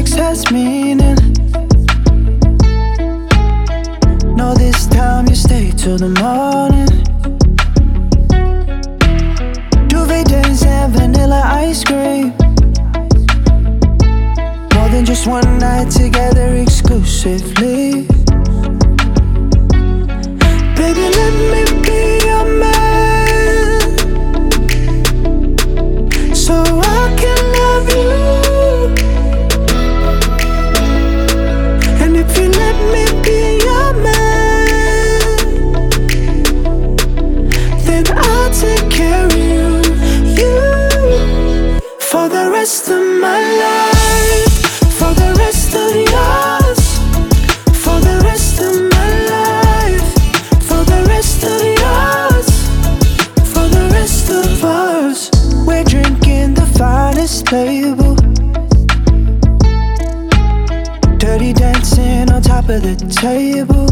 sex has meaning. No, this time you stay till the morning. Duvet days and vanilla ice cream. More than just one night together exclusively. Baby, let me be your man, so I can love you. And if you let me be your man, then I'll take care of you for the rest of my life, for the rest of yours, for the rest of my life, for the rest of yours, for the rest of us. We're drinking the finest label, dirty dancing on top of the table,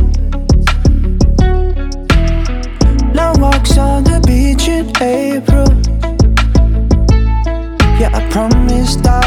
long walks on the beach in April. Yeah, I promised